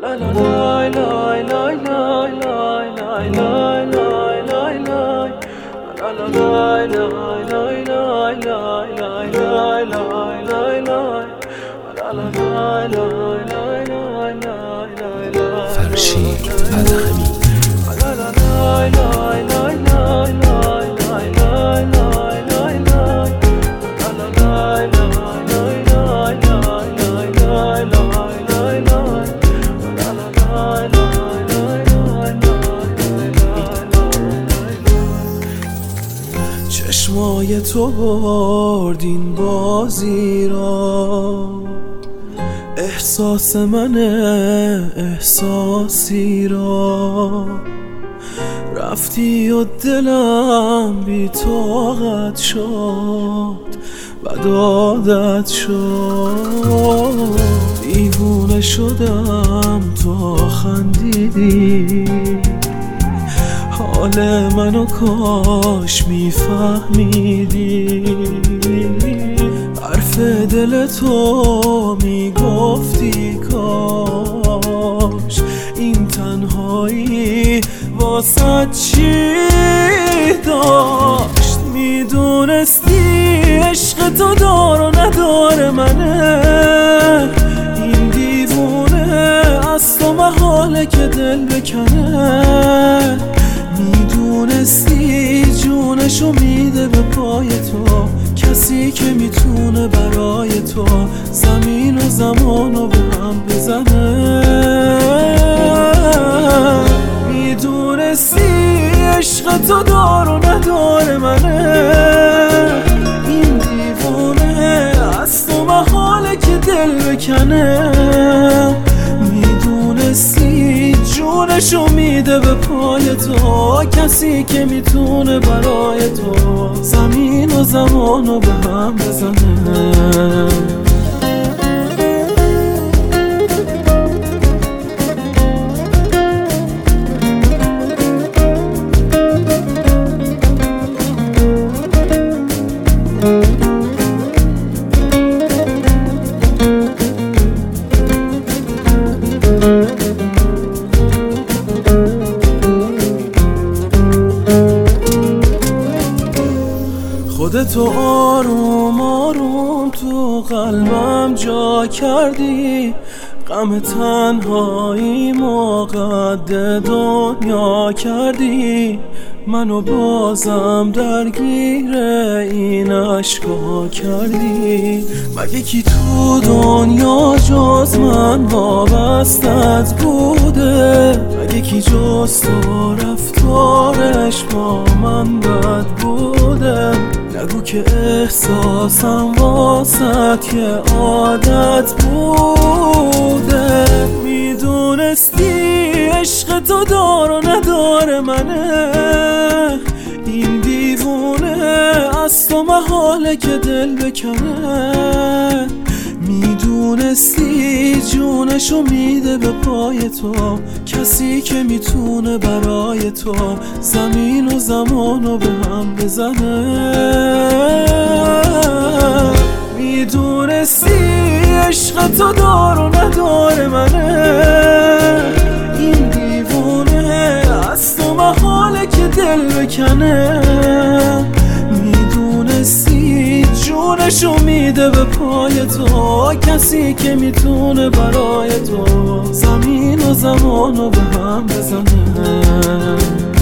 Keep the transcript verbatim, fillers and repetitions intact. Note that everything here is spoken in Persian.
فرشید ادهمی چشمای تو برد این بازی را، احساس من احساسی را، رفتی و دلم بی طاقت شد و عادت شد. دیوونه شدم تو خندیدی، حال منو کاش میفهمیدی. حرف دل تو میگفتی کاش این تنهایی واسه چی داشت. میدونستی عشق تو دار و ندار منه، این دیوونه از تو محاله که دل بکنه. میدونستی جونشو میده به پای تو، کسی که میتونه برای تو زمین و زمانو به هم بزنه. میدونستی عشق تو دار و ندار منه، این دیوونه از تو محاله که دل بکنه. میدونستی جونشو میده به پای تو، کسی که میتونه برای تو زمین و زمانو به هم بزنه. خودتو آروم آروم تو قلبم جا کردی، غم تنهایی مقد دنیا کردی. منو بازم درگیر این عشقا کردی. مگه کی تو دنیا جز من وابستت بوده؟ مگه کی جز تو رفتارش با من بد بوده؟ نگو که احساسم واسط یه عادت بوده. میدونستی عشق تو دار و ندار منه، این دیوونه از تو محاله که دل بکنه. میدونستی جونشو میده به پای تو، کسی که میتونه برای تو زمین و زمانو به هم بزنه. میدونستی عشق تو دار و ندار منه، این دیوونه از تو محاله که دل بکنه. میدونستی جونشو میده به پای تو، کسی که میتونه برای تو زمین و زمانو به هم بزنه.